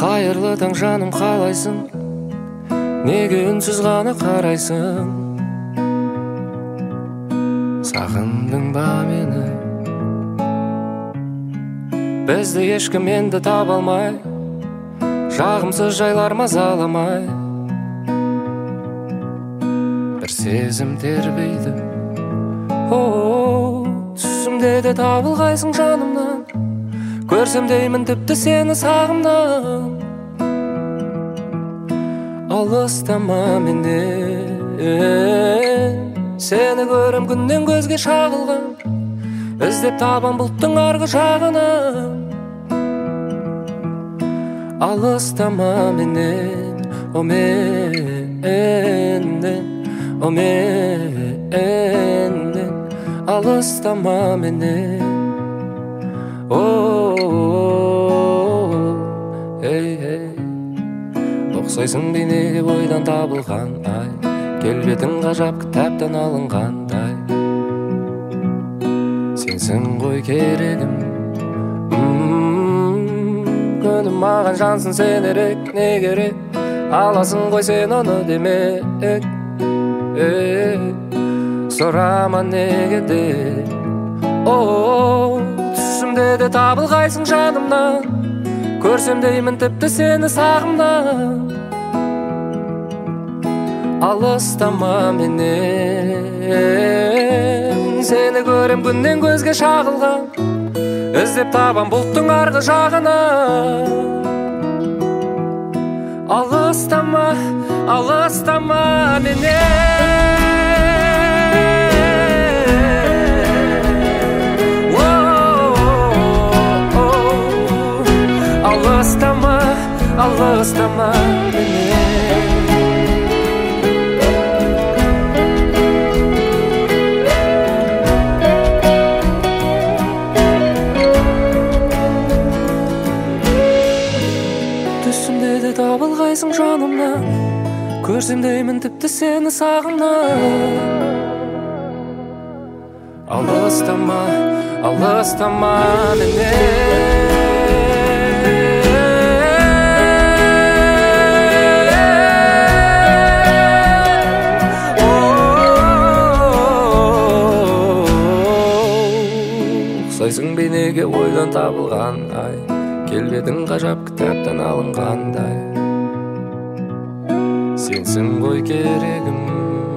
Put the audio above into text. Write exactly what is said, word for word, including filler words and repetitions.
Қайырлы таң жаным, қалайсың? Неге үнсіз ғана қарайсың? Сағындың ба мені? Бізді ешкім енді таба алмай, жағымсыз жайлар мазаламай, бір сезім тербейді. О, түсімде де табылғайсың жанымнан, көрсем деймін тіпті сені сағымнан. Алыстама менен, сені көрем күннен көзге шағылған, іздеп табам бұлттың арғы жағынан. Алыстама менен, о менен, о менен, алыстама менен. Эй, эй, ұқсайсың бейнеге ойдан табылған ай, келбетің ғажап кітаптан алынғандай. Сенсің ғой керегім, күнім маған жансың сен ерек, не керек, аласың ғой сен оны демек. Сұрама неге де, түсімде де табылғайсың жанымнан, көрсем деймін тіпті сені сағымнан. Алыстама менен, сені көрем күннен көзге шағылған, іздеп табам бұлттың арғы жағынан. Алыстама, алыстама менен. Алыстама, алыстама менен. Түсімде де табылғайсың жанымнан, көрсем деймін тіпті сені сағымнан. Алыстама, алыстама менен. Ұқсайсың бейнеге ойдан табылған ай, келбетің ғажап кітаптан алынғандай. Сенсің ғой керегім.